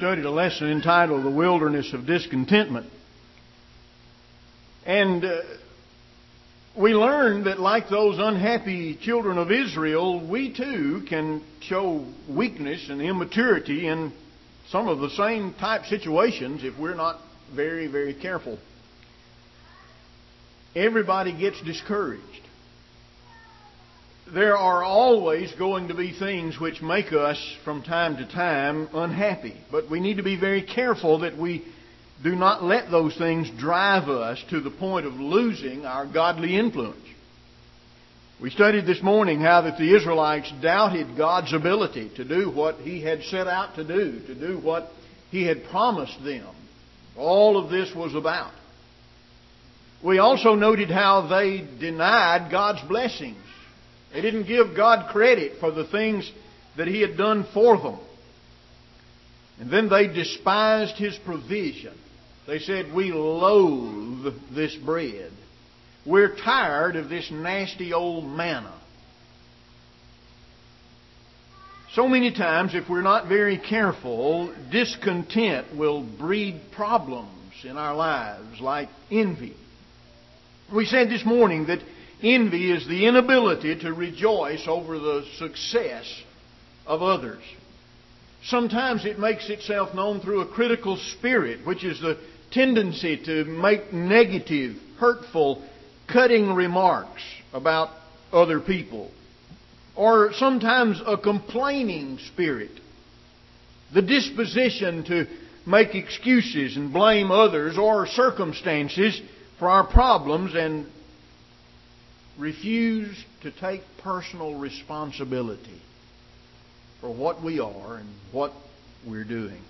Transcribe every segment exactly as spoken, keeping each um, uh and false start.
Studied a lesson entitled The Wilderness of Discontentment. And uh, we learned that like those unhappy children of Israel, we too can show weakness and immaturity in some of the same type situations if we're not very, very careful. Everybody gets discouraged. There are always going to be things which make us, from time to time, unhappy. But we need to be very careful that we do not let those things drive us to the point of losing our godly influence. We studied this morning how that the Israelites doubted God's ability to do what He had set out to do, to do what He had promised them. All of this was about. We also noted how they denied God's blessings. They didn't give God credit for the things that He had done for them. And then they despised His provision. They said, "We loathe this bread. We're tired of this nasty old manna." So many times, if we're not very careful, discontent will breed problems in our lives, like envy. We said this morning that envy is the inability to rejoice over the success of others. Sometimes it makes itself known through a critical spirit, which is the tendency to make negative, hurtful, cutting remarks about other people. Or sometimes a complaining spirit, the disposition to make excuses and blame others or circumstances for our problems and refuse to take personal responsibility for what we are and what we're doing.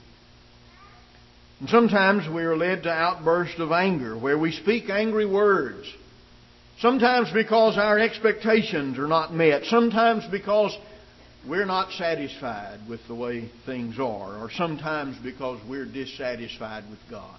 And sometimes we are led to outbursts of anger where we speak angry words. Sometimes because our expectations are not met. Sometimes because we're not satisfied with the way things are. Or sometimes because we're dissatisfied with God.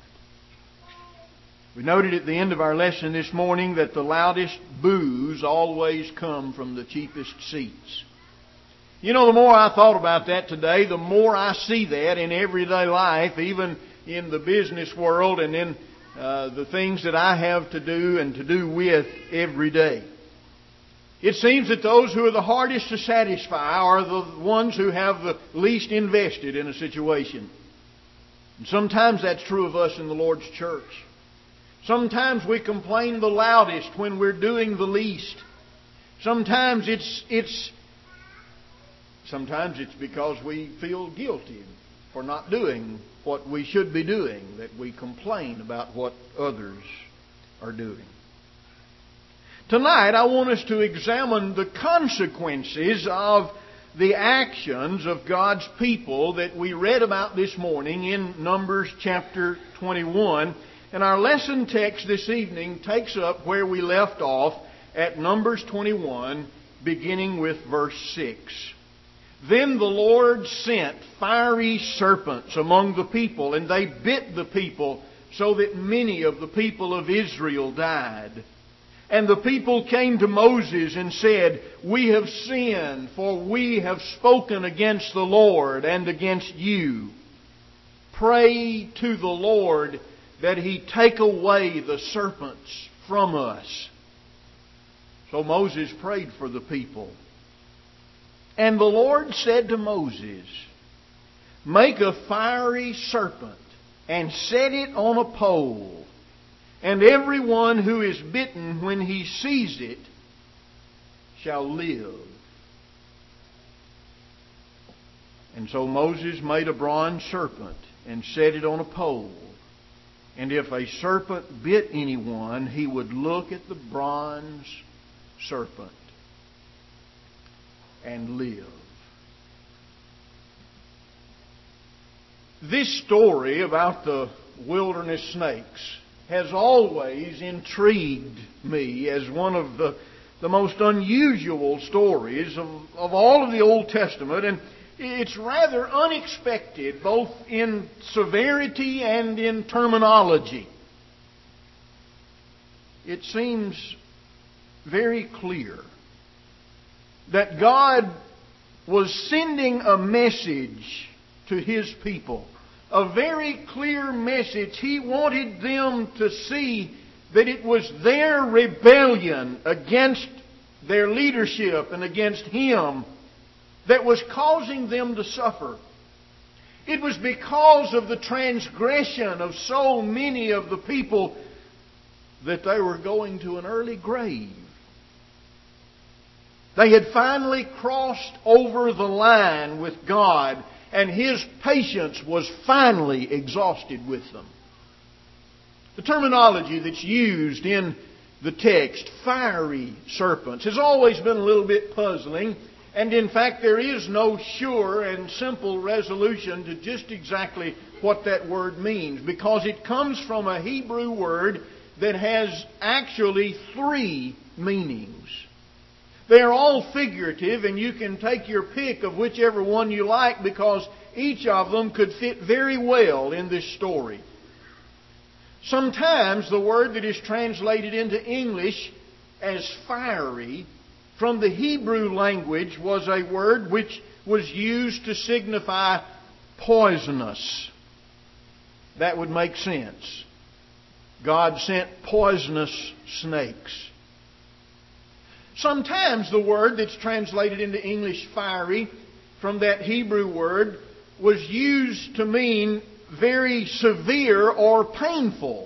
We noted at the end of our lesson this morning that the loudest boos always come from the cheapest seats. You know, the more I thought about that today, the more I see that in everyday life, even in the business world and in uh, the things that I have to do and to do with every day. It seems that those who are the hardest to satisfy are the ones who have the least invested in a situation. And sometimes that's true of us in the Lord's church. Sometimes we complain the loudest when we're doing the least. Sometimes it's it's sometimes it's because we feel guilty for not doing what we should be doing, that we complain about what others are doing. Tonight I want us to examine the consequences of the actions of God's people that we read about this morning in Numbers chapter twenty-one. And our lesson text this evening takes up where we left off at Numbers twenty-one, beginning with verse six. Then the Lord sent fiery serpents among the people, and they bit the people, so that many of the people of Israel died. And the people came to Moses and said, "We have sinned, for we have spoken against the Lord and against you. Pray to the Lord that He take away the serpents from us." So Moses prayed for the people. And the Lord said to Moses, "Make a fiery serpent and set it on a pole, and everyone who is bitten when he sees it shall live." And so Moses made a bronze serpent and set it on a pole. And if a serpent bit anyone, he would look at the bronze serpent and live. This story about the wilderness snakes has always intrigued me as one of the, the most unusual stories of, of all of the Old Testament. And it's rather unexpected, both in severity and in terminology. It seems very clear that God was sending a message to His people, a very clear message. He wanted them to see that it was their rebellion against their leadership and against Him that was causing them to suffer. It was because of the transgression of so many of the people that they were going to an early grave. They had finally crossed over the line with God, and His patience was finally exhausted with them. The terminology that's used in the text, fiery serpents, has always been a little bit puzzling. And in fact, there is no sure and simple resolution to just exactly what that word means, because it comes from a Hebrew word that has actually three meanings. They're all figurative, and you can take your pick of whichever one you like, because each of them could fit very well in this story. Sometimes the word that is translated into English as fiery from the Hebrew language was a word which was used to signify poisonous. That would make sense. God sent poisonous snakes. Sometimes the word that's translated into English fiery from that Hebrew word was used to mean very severe or painful.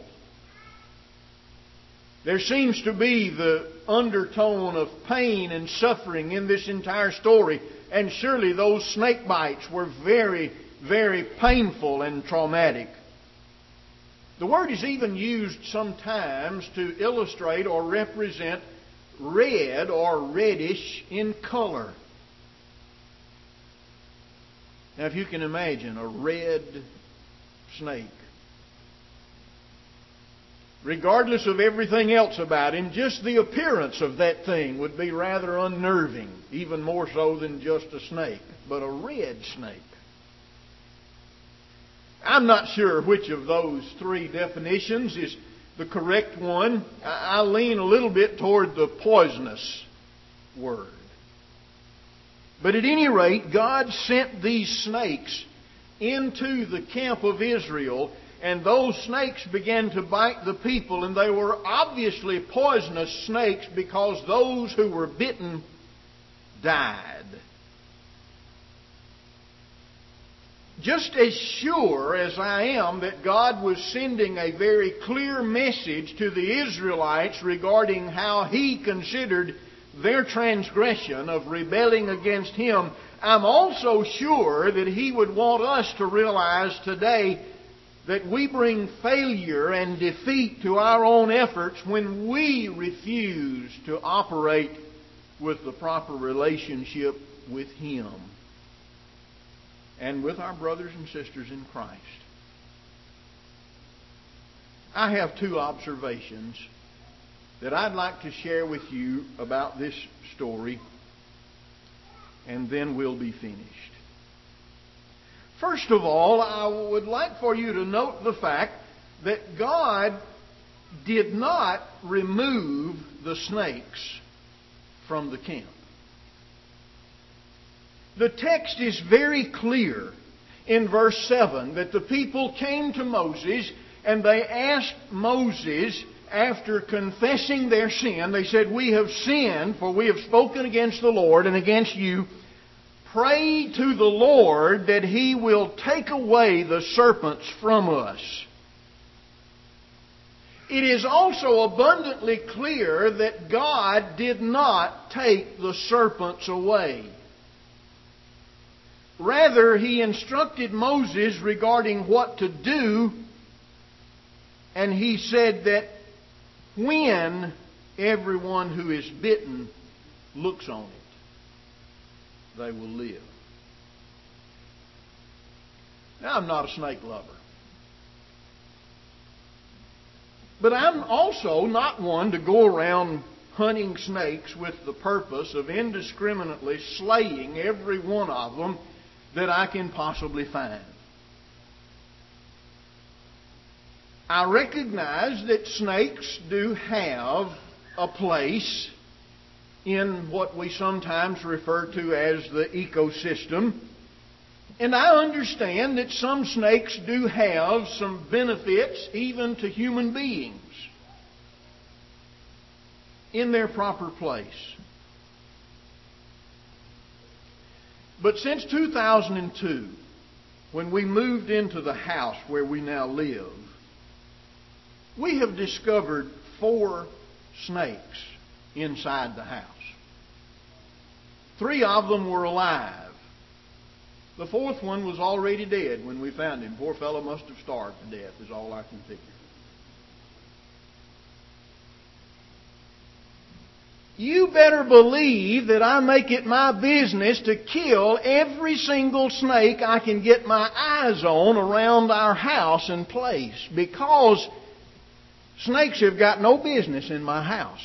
There seems to be the undertone of pain and suffering in this entire story. And surely those snake bites were very, very painful and traumatic. The word is even used sometimes to illustrate or represent red or reddish in color. Now, if you can imagine a red snake, regardless of everything else about him, just the appearance of that thing would be rather unnerving, even more so than just a snake, but a red snake. I'm not sure which of those three definitions is the correct one. I lean a little bit toward the poisonous word. But at any rate, God sent these snakes into the camp of Israel, and those snakes began to bite the people, and they were obviously poisonous snakes because those who were bitten died. Just as sure as I am that God was sending a very clear message to the Israelites regarding how He considered their transgression of rebelling against Him, I'm also sure that He would want us to realize today that we bring failure and defeat to our own efforts when we refuse to operate with the proper relationship with Him and with our brothers and sisters in Christ. I have two observations that I'd like to share with you about this story, and then we'll be finished. First of all, I would like for you to note the fact that God did not remove the snakes from the camp. The text is very clear in verse seven that the people came to Moses and they asked Moses, after confessing their sin, they said, "We have sinned, for we have spoken against the Lord and against you. Pray to the Lord that He will take away the serpents from us." It is also abundantly clear that God did not take the serpents away. Rather, He instructed Moses regarding what to do, and He said that when everyone who is bitten looks on it, they will live. Now, I'm not a snake lover. But I'm also not one to go around hunting snakes with the purpose of indiscriminately slaying every one of them that I can possibly find. I recognize that snakes do have a place in what we sometimes refer to as the ecosystem. And I understand that some snakes do have some benefits even to human beings in their proper place. But since two thousand two, when we moved into the house where we now live, we have discovered four snakes inside the house. Three of them were alive. The fourth one was already dead when we found him. Poor fellow must have starved to death, is all I can figure. You better believe that I make it my business to kill every single snake I can get my eyes on around our house and place, because snakes have got no business in my house.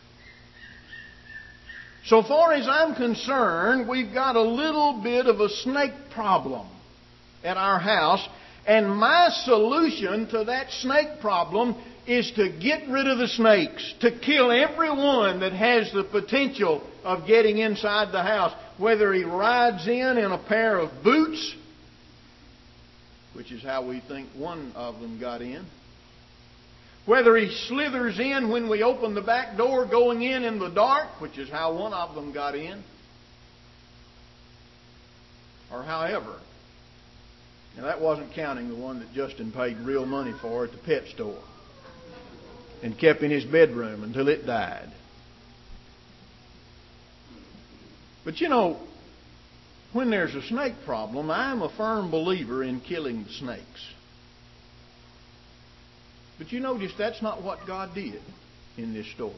So far as I'm concerned, we've got a little bit of a snake problem at our house, and my solution to that snake problem is to get rid of the snakes, to kill every one that has the potential of getting inside the house, whether he rides in in a pair of boots, which is how we think one of them got in, whether he slithers in when we open the back door going in in the dark, which is how one of them got in, or however. Now that wasn't counting the one that Justin paid real money for at the pet store and kept in his bedroom until it died. But you know, when there's a snake problem, I'm a firm believer in killing the snakes. But you notice that's not what God did in this story.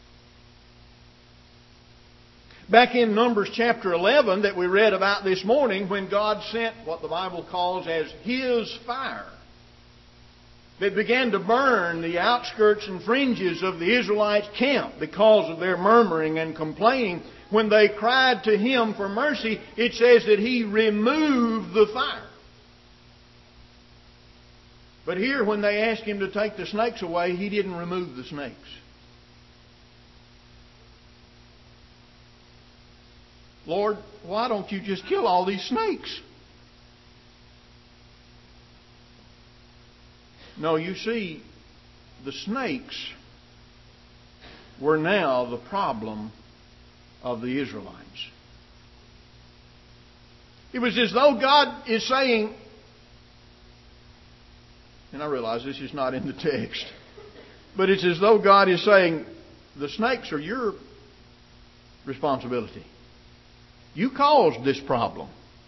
Back in Numbers chapter eleven that we read about this morning, when God sent what the Bible calls as His fire that began to burn the outskirts and fringes of the Israelites' camp because of their murmuring and complaining, when they cried to Him for mercy, it says that He removed the fire. But here, when they asked Him to take the snakes away, He didn't remove the snakes. Lord, why don't you just kill all these snakes? No, you see, the snakes were now the problem of the Israelites. It was as though God is saying, and I realize this is not in the text, but it's as though God is saying, the snakes are your responsibility. You caused this problem.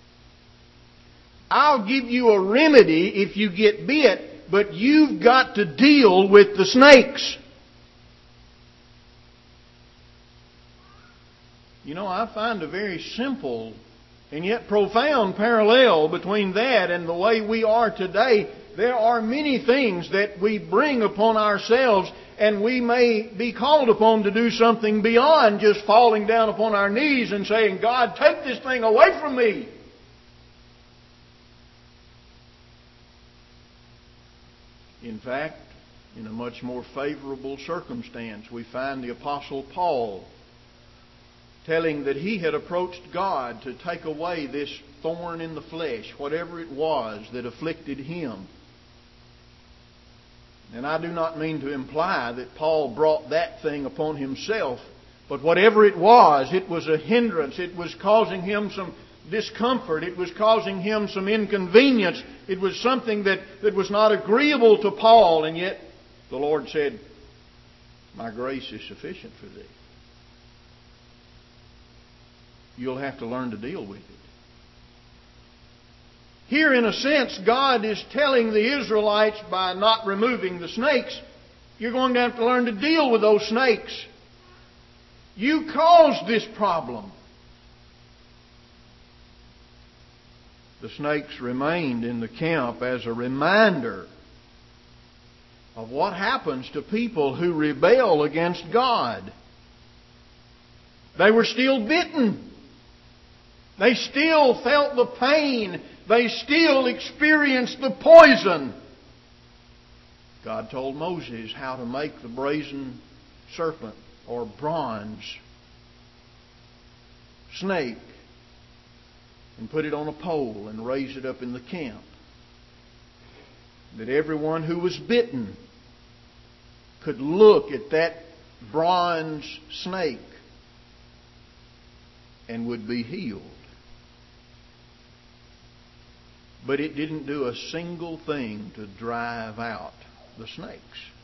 I'll give you a remedy if you get bit, but you've got to deal with the snakes. You know, I find a very simple and yet profound parallel between that and the way we are today. There are many things that we bring upon ourselves, and we may be called upon to do something beyond just falling down upon our knees and saying, God, take this thing away from me. In fact, in a much more favorable circumstance, we find the Apostle Paul telling that he had approached God to take away this thorn in the flesh, whatever it was that afflicted him. And I do not mean to imply that Paul brought that thing upon himself, but whatever it was, it was a hindrance. It was causing him some discomfort. It was causing him some inconvenience. It was something that, that was not agreeable to Paul, and yet the Lord said, my grace is sufficient for thee. You'll have to learn to deal with it. Here, in a sense, God is telling the Israelites, by not removing the snakes, you're going to have to learn to deal with those snakes. You caused this problem. The snakes remained in the camp as a reminder of what happens to people who rebel against God. They were still bitten. They still felt the pain. They still experienced the poison. God told Moses how to make the brazen serpent or bronze snake and put it on a pole and raise it up in the camp. That everyone who was bitten could look at that bronze snake and would be healed. But it didn't do a single thing to drive out the snakes.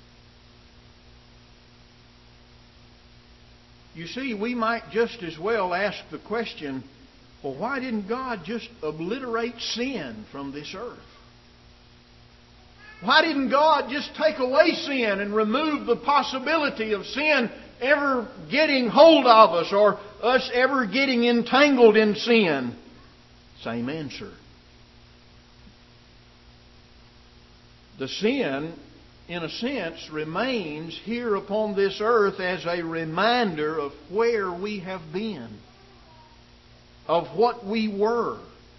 You see, we might just as well ask the question, well, why didn't God just obliterate sin from this earth? Why didn't God just take away sin and remove the possibility of sin ever getting hold of us or us ever getting entangled in sin? Same answer. The sin, in a sense, remains here upon this earth as a reminder of where we have been, of what we were.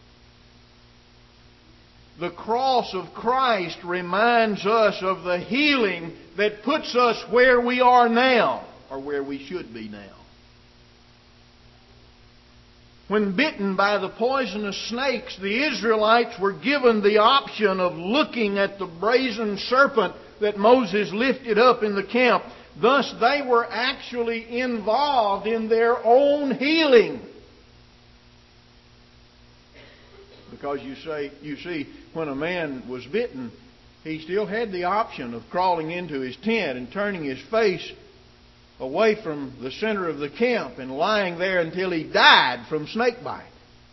The cross of Christ reminds us of the healing that puts us where we are now, or where we should be now. When bitten by the poisonous snakes, the Israelites were given the option of looking at the brazen serpent that Moses lifted up in the camp. Thus, they were actually involved in their own healing. Because you say, you see, when a man was bitten, he still had the option of crawling into his tent and turning his face away from the center of the camp and lying there until he died from snake bite.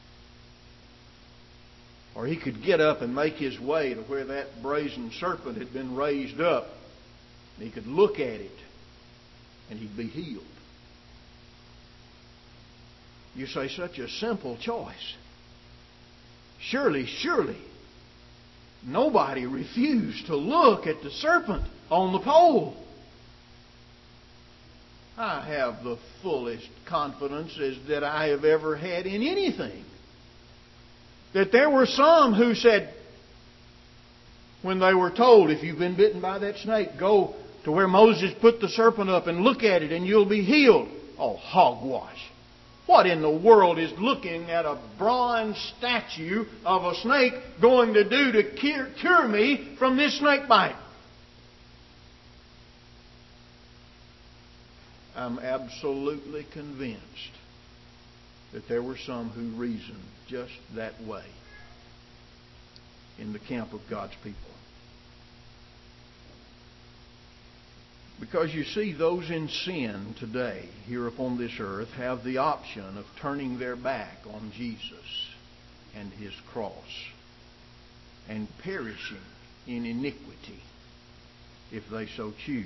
Or he could get up and make his way to where that brazen serpent had been raised up. And he could look at it and he'd be healed. You say, such a simple choice. Surely, surely, nobody refused to look at the serpent on the pole. I have the fullest confidence as that I have ever had in anything. That there were some who said, when they were told, if you've been bitten by that snake, go to where Moses put the serpent up and look at it and you'll be healed. Oh, hogwash. What in the world is looking at a bronze statue of a snake going to do to cure, cure me from this snake bite? I'm absolutely convinced that there were some who reasoned just that way in the camp of God's people. Because you see, those in sin today, here upon this earth, have the option of turning their back on Jesus and His cross and perishing in iniquity if they so choose.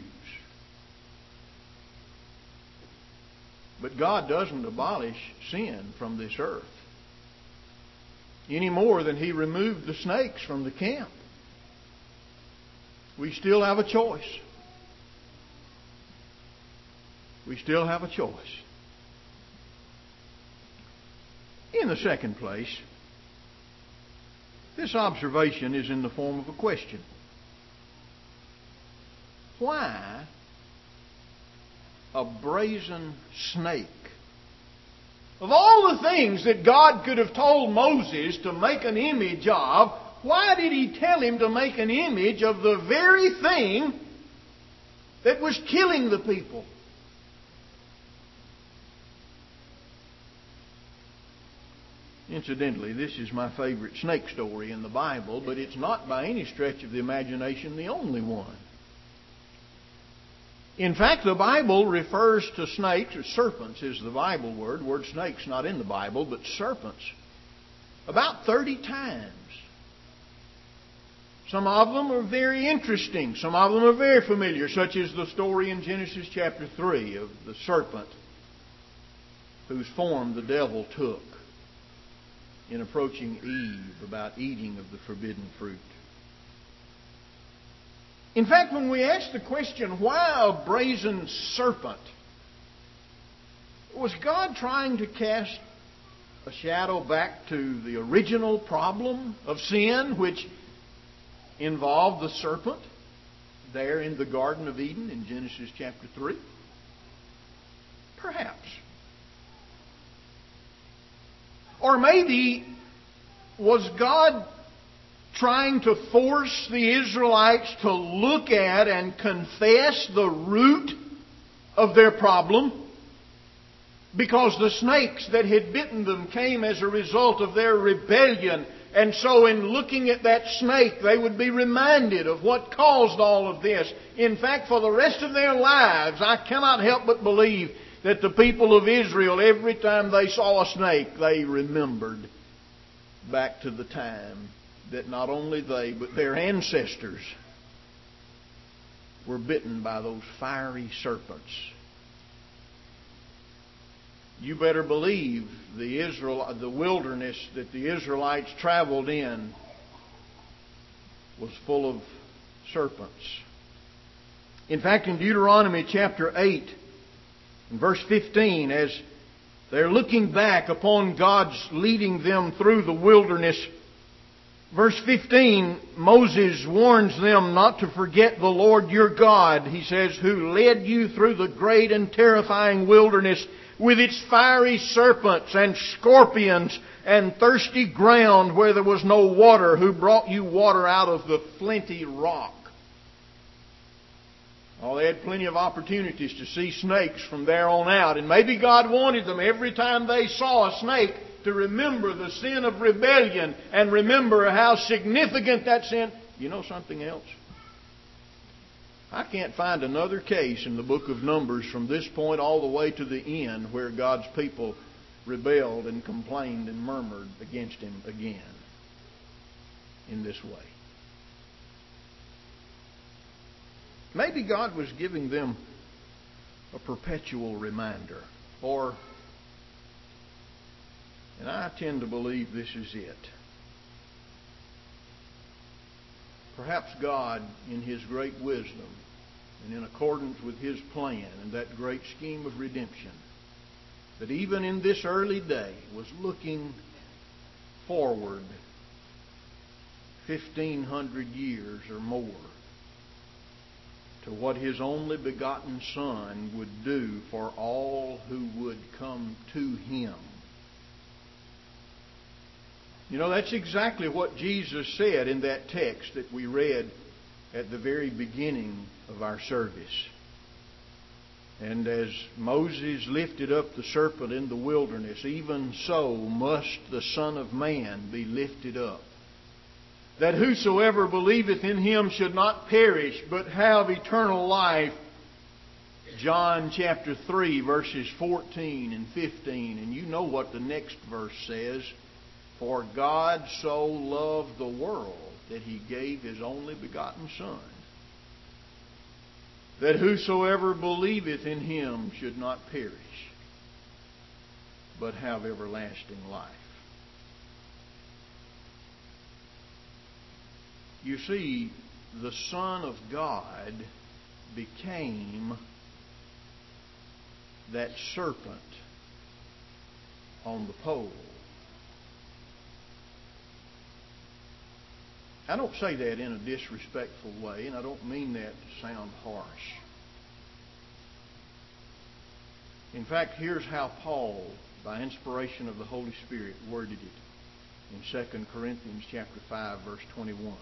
But God doesn't abolish sin from this earth any more than He removed the snakes from the camp. We still have a choice. We still have a choice. In the second place, this observation is in the form of a question. Why a brazen snake? Of all the things that God could have told Moses to make an image of, why did He tell him to make an image of the very thing that was killing the people? Incidentally, this is my favorite snake story in the Bible, but it's not by any stretch of the imagination the only one. In fact, the Bible refers to snakes, or serpents is the Bible word. The word snake's not in the Bible, but serpents, about thirty times. Some of them are very interesting. Some of them are very familiar, such as the story in Genesis chapter three of the serpent whose form the devil took in approaching Eve about eating of the forbidden fruit. In fact, when we ask the question, why a brazen serpent? Was God trying to cast a shadow back to the original problem of sin, which involved the serpent there in the Garden of Eden in Genesis chapter three? Perhaps. Or maybe Was God trying to force the Israelites to look at and confess the root of their problem? Because the snakes that had bitten them came as a result of their rebellion. And so in looking at that snake, they would be reminded of what caused all of this. In fact, for the rest of their lives, I cannot help but believe that the people of Israel, every time they saw a snake, they remembered back to the time that not only they, but their ancestors were bitten by those fiery serpents. You better believe the Israel, the wilderness that the Israelites traveled in was full of serpents. In fact, in Deuteronomy chapter eight, in verse fifteen, as they're looking back upon God's leading them through the wilderness, verse fifteen, Moses warns them not to forget the Lord your God. He says, who led you through the great and terrifying wilderness with its fiery serpents and scorpions and thirsty ground where there was no water, who brought you water out of the flinty rock. Oh, they had plenty of opportunities to see snakes from there on out. And maybe God wanted them every time they saw a snake to remember the sin of rebellion and remember how significant that sin. You know something else? I can't find another case in the book of Numbers from this point all the way to the end where God's people rebelled and complained and murmured against Him again in this way. Maybe God was giving them a perpetual reminder. Or, and I tend to believe this is it. Perhaps God, in His great wisdom and in accordance with His plan and that great scheme of redemption, that even in this early day was looking forward fifteen hundred years or more to what His only begotten Son would do for all who would come to Him. You know, that's exactly what Jesus said in that text that we read at the very beginning of our service. And as Moses lifted up the serpent in the wilderness, even so must the Son of Man be lifted up, that whosoever believeth in Him should not perish, but have eternal life. John chapter three, verses fourteen and fifteen. And you know what the next verse says. For God so loved the world that He gave His only begotten Son, that whosoever believeth in Him should not perish, but have everlasting life. You see, the Son of God became that serpent on the pole. I don't say that in a disrespectful way, and I don't mean that to sound harsh. In fact, here's how Paul, by inspiration of the Holy Spirit, worded it in Second Corinthians chapter five, verse twenty-one.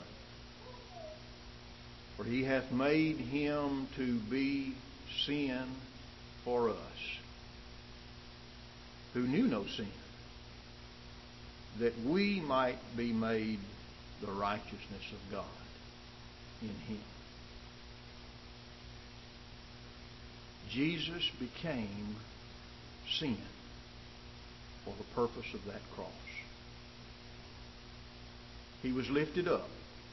For He hath made Him to be sin for us, who knew no sin, that we might be made the righteousness of God in Him. Jesus became sin for the purpose of that cross. He was lifted up,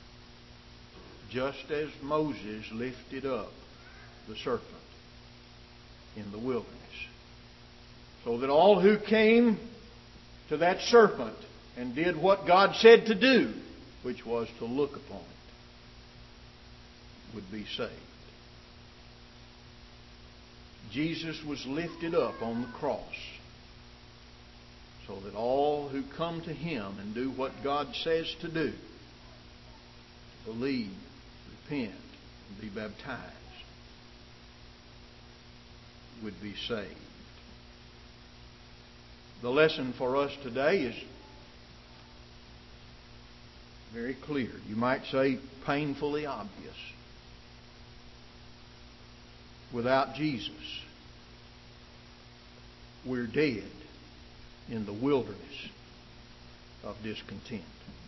just as Moses lifted up the serpent in the wilderness, so that all who came to that serpent and did what God said to do, which was to look upon it, would be saved. Jesus was lifted up on the cross so that all who come to Him and do what God says to do, believe, repent, and be baptized, would be saved. The lesson for us today is very clear. You might say painfully obvious. Without Jesus, we're dead in the wilderness of discontent.